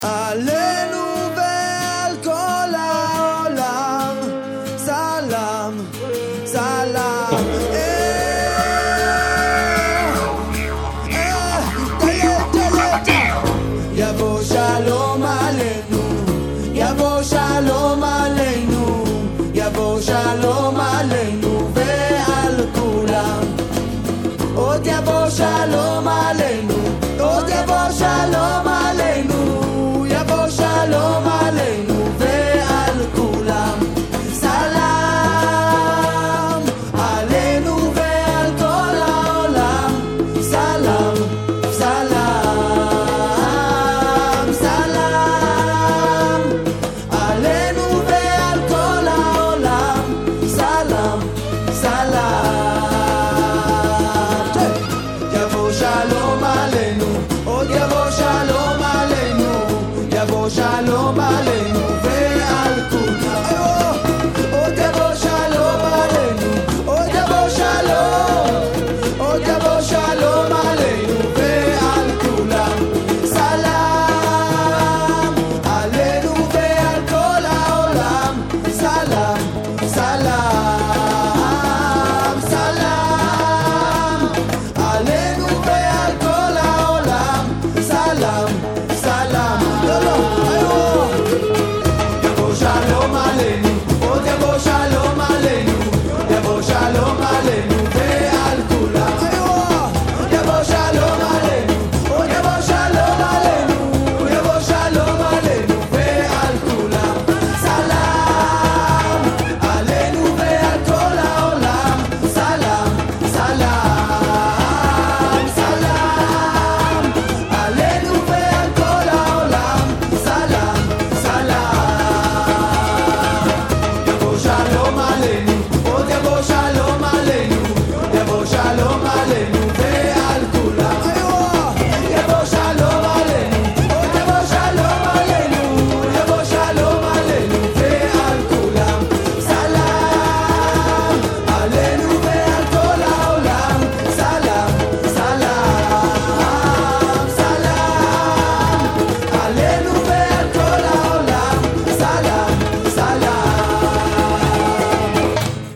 עלינו ועל כל העולם, סלאם, סלאם. יבוא שלום עלינו, יבוא שלום עלינו, יבוא שלום עלינו ועל כולם. עוד יבוא שלום עלינו, עוד יבוא שלום עלינו, יבוא שלום עלינו ועל כולם. סלאם עלינו ועל כל העולם, סלאם, סלאם, סלאם עלינו ועל כל העולם, סלאם, סלאם. יבוא שלום עלינו, עוד יבוא שלום עלינו, יבוא שלום עלינו